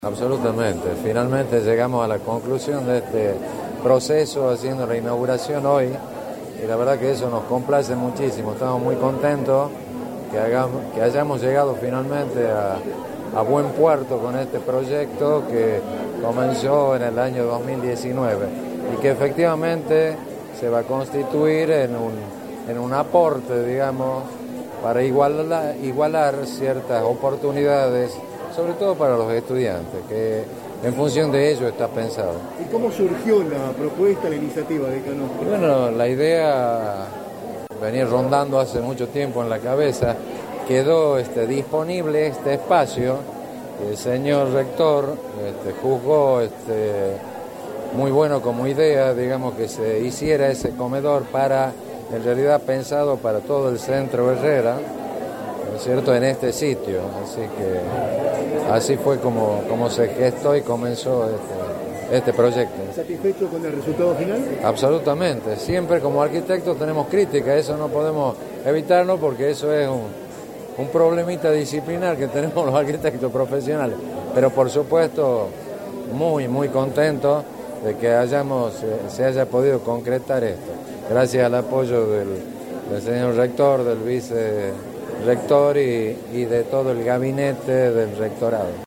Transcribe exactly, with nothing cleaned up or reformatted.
Absolutamente, finalmente llegamos a la conclusión de este proceso haciendo la inauguración hoy y la verdad que eso nos complace muchísimo, estamos muy contentos que, hagamos, que hayamos llegado finalmente a, a buen puerto con este proyecto que comenzó en el año dos mil diecinueve y que efectivamente se va a constituir en un, en un aporte, digamos, para igualar, igualar ciertas oportunidades, sobre todo para los estudiantes, que en función de ello está pensado. ¿Y cómo surgió la propuesta, la iniciativa de Cano? Bueno, la idea venía rondando hace mucho tiempo en la cabeza, quedó este, disponible este espacio, el señor rector este, juzgó este, muy bueno como idea, digamos, que se hiciera ese comedor para, en realidad pensado para todo el centro Herrera, ¿no es cierto?, en este sitio, así que así fue como, como se gestó y comenzó este, este proyecto. ¿Satisfecho con el resultado final? Absolutamente, siempre como arquitectos tenemos crítica, eso no podemos evitarlo porque eso es un, un problemita disciplinar que tenemos los arquitectos profesionales, pero por supuesto muy, muy contentos de que hayamos, se haya podido concretar esto, gracias al apoyo del, del señor rector, del vice rector y, y de todo el gabinete del rectorado.